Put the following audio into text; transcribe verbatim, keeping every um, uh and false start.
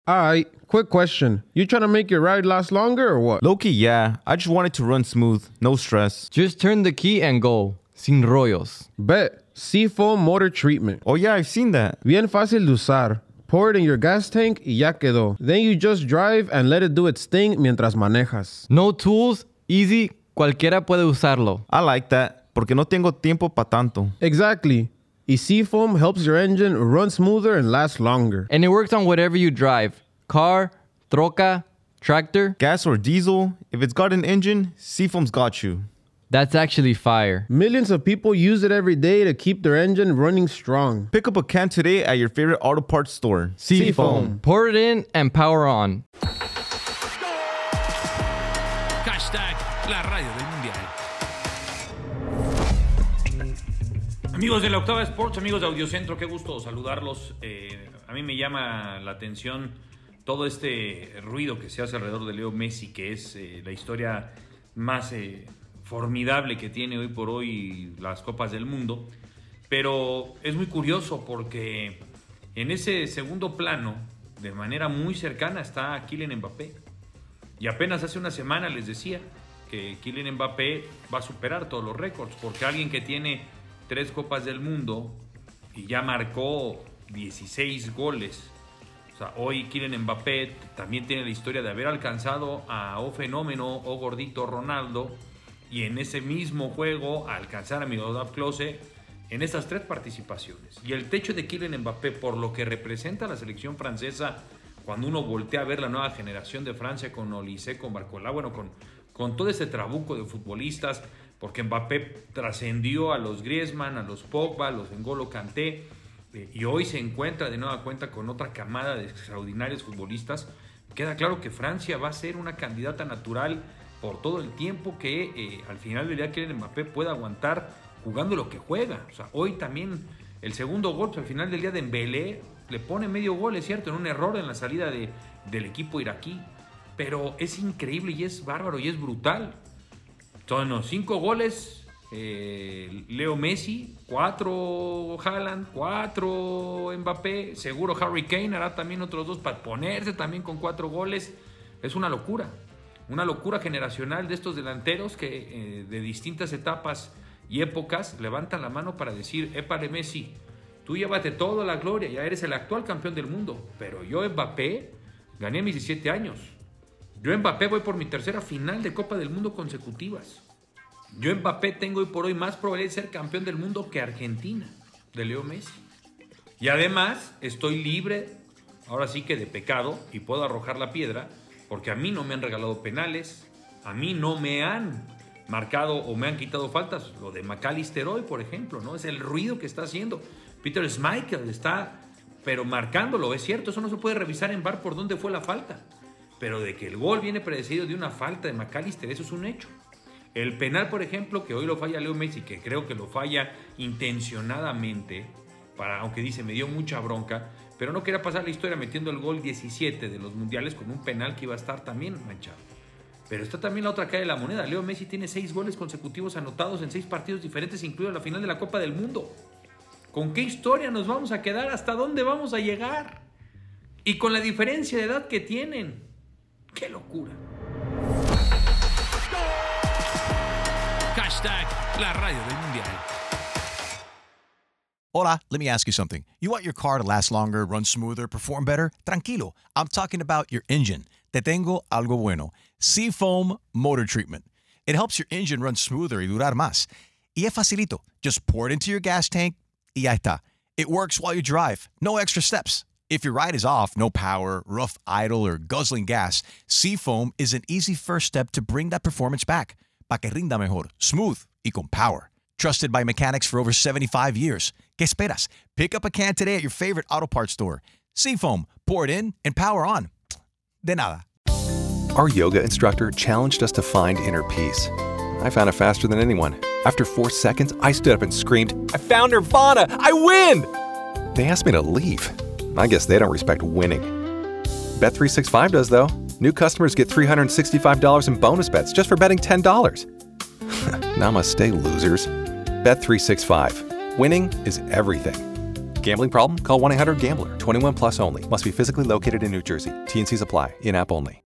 Alright, quick question. You trying to make your ride last longer or what? Low-key, yeah. I just want it to run smooth, no stress. Just turn the key and go. Sin rollos. Bet. Seafoam Motor Treatment. Oh yeah, I've seen that. Bien fácil de usar. Pour it in your gas tank y ya quedó. Then you just drive and let it do its thing mientras manejas. No tools, easy, cualquiera puede usarlo. I like that, porque no tengo tiempo pa' tanto. Exactly. Y Seafoam helps your engine run smoother and last longer. And it works on whatever you drive. Car, troca, tractor. Gas or diesel, if it's got an engine, Seafoam's got you. That's actually fire. Millions of people use it every day to keep their engine running strong. Pick up a can today at your favorite auto parts store. Seafoam. Pour it in and power on. Hashtag la radio del mundial. Amigos de la Octava Sports, amigos de Audiocentro, qué gusto saludarlos. Eh, a mí me llama la atención todo este ruido que se hace alrededor de Leo Messi, que es eh, la historia más eh, formidable que tiene hoy por hoy las Copas del Mundo. Pero es muy curioso porque en ese segundo plano, de manera muy cercana, está Kylian Mbappé. Y apenas hace una semana les decía que Kylian Mbappé va a superar todos los récords, porque alguien que tiene tres Copas del Mundo y ya marcó dieciséis goles. O sea, hoy Kylian Mbappé también tiene la historia de haber alcanzado a O Fenómeno o Gordito Ronaldo y en ese mismo juego alcanzar a Miroslav Klose en estas tres participaciones. Y el techo de Kylian Mbappé, por lo que representa la selección francesa, cuando uno voltea a ver la nueva generación de Francia con Olise, con Barcola, bueno, con, con todo ese trabuco de futbolistas, porque Mbappé trascendió a los Griezmann, a los Pogba, a los N'Golo Kanté, eh, y hoy se encuentra de nueva cuenta con otra camada de extraordinarios futbolistas. Queda claro que Francia va a ser una candidata natural por todo el tiempo que eh, al final del día Kylian Mbappé pueda aguantar jugando lo que juega. O sea, hoy también el segundo gol, pues, al final del día de Dembélé le pone medio gol, es cierto, en un error en la salida de, del equipo iraquí, pero es increíble y es bárbaro y es brutal. Son los cinco goles, eh, Leo Messi, cuatro Haaland, cuatro Mbappé, seguro Harry Kane hará también otros dos para ponerse también con cuatro goles. Es una locura, una locura generacional de estos delanteros que eh, de distintas etapas y épocas levantan la mano para decir: épale Messi, tú llévate toda la gloria, ya eres el actual campeón del mundo, pero yo Mbappé gané mis diecisiete años. Yo Mbappé voy por mi tercera final de Copa del Mundo consecutivas. Yo Mbappé tengo hoy por hoy más probabilidad de ser campeón del mundo que Argentina, de Leo Messi. Y además estoy libre, ahora sí que de pecado, y puedo arrojar la piedra, porque a mí no me han regalado penales, a mí no me han marcado o me han quitado faltas. Lo de McAllister hoy, por ejemplo, ¿no? Es el ruido que está haciendo. Peter Schmeichel está, pero marcándolo, es cierto, eso no se puede revisar en V A R por dónde fue la falta. Pero de que el gol viene precedido de una falta de McAllister, eso es un hecho. El penal, por ejemplo, que hoy lo falla Leo Messi, que creo que lo falla intencionadamente, para, aunque dice, me dio mucha bronca, pero no quería pasar la historia metiendo el gol diecisiete de los mundiales con un penal que iba a estar también manchado. Pero está también la otra cara de la moneda. Leo Messi tiene seis goles consecutivos anotados en seis partidos diferentes, incluido la final de la Copa del Mundo. ¿Con qué historia nos vamos a quedar? ¿Hasta dónde vamos a llegar? Y con la diferencia de edad que tienen. ¡Qué locura! Hashtag la radio del mundial. Hola, let me ask you something. You want your car to last longer, run smoother, perform better? Tranquilo, I'm talking about your engine. Te tengo algo bueno. Seafoam Motor Treatment. It helps your engine run smoother y durar más. Y es facilito. Just pour it into your gas tank y ya está. It works while you drive. No extra steps. If your ride is off, no power, rough idle, or guzzling gas, Seafoam is an easy first step to bring that performance back. Pa' que rinda mejor, smooth y con power. Trusted by mechanics for over seventy-five years. ¿Qué esperas? Pick up a can today at your favorite auto parts store. Seafoam, pour it in and power on. De nada. Our yoga instructor challenged us to find inner peace. I found it faster than anyone. After four seconds, I stood up and screamed, "I found Nirvana! I win!" They asked me to leave. I guess they don't respect winning. Bet three sixty-five does, though. New customers get three hundred sixty-five dollars in bonus bets just for betting ten dollars. Namaste, losers. Bet three sixty-five. Winning is everything. Gambling problem? Call one eight hundred gambler. twenty-one plus only. Must be physically located in New Jersey. T N Cs apply. In-app only.